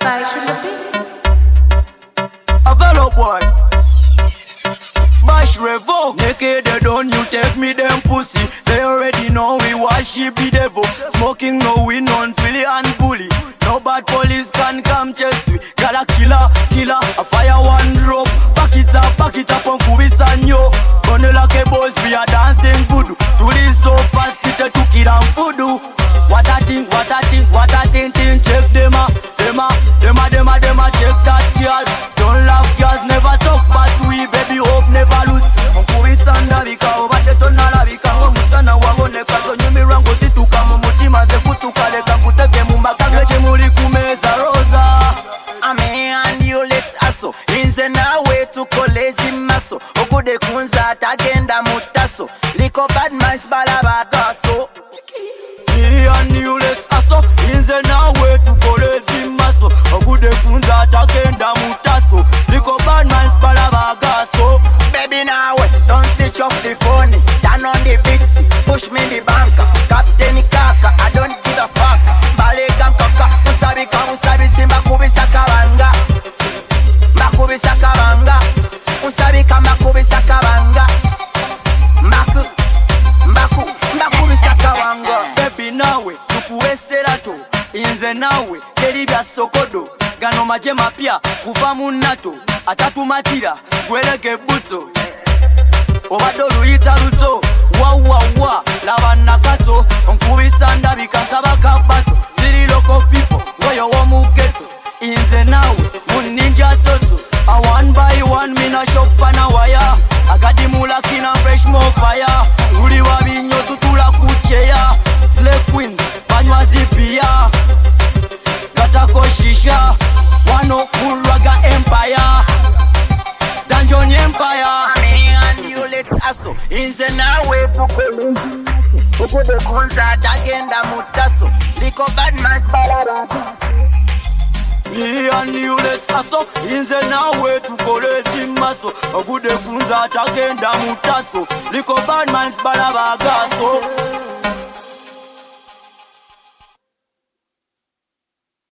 Barış in the beat. A fellow boy, Bash Revo. Naked they done, you take me them pussy. They already know we worship the devil. Smoking no we non Philly and bully. No bad police can come chase we. Got a killer, a fire one drop. Pack it up on Kubisanyo. Gonna like a boys, we are dancing voodoo. Tuli so fast, it a took it and voodoo. What a thing, check them a, check that girl. Don't laugh, girls never talk, but we baby hope never lose. Kubisanda bika, obate tonala bika, omusana wabone kato nyumi rango situka, mumutima ze kutuka, leka kuteke mumbaka, geche muli kumeza rosa. Me and you let's hustle. Inze na way to kolezi maso. Okude kunza tagenda mutaso. Liko bad minds balabagaso. Me and you let's hustle. Inze na way to kolezi maso. Okude kunza tagenda mutaso. Liko bad minds balabagaso. Baby now don't switch off the phone. Turn on the fixie. Push me the banker. Captain Kaka, I don't give a fuck. Balega kaka. Musabi simba kubisa kabanga. Makubisa kabanga. Musabika makubisa kabanga. Makubisa kabanga. Baby nawe tukuwesera to. Inze nawe teri bya sokodo. Gano maje mapya kuva mu nato. Atatumatira gweleke buto. Obadde oluyita luto. Wa laba nakato. Onkubisa ndabika nsaba kabato. Siri local people ngoyo womugeto. Inze nawe muninja toto. A one by one mina shop na waya. Agadi mulaki na fresh more fire. Tuli wabinyo tutula kucheya. Slay queens banywa zipia. Katako shisha. Wano kulwaga empire. Dungeon empire. Me and you let's hustle. Inze na way to kolezi. Ukude kunza tagenda mutaso. Liko bad man balabagaso. Me and you let's hustle. Inze nawe tukolezi maso. Okude kunza tagenda mutaso. Liko bad minds balabagaso.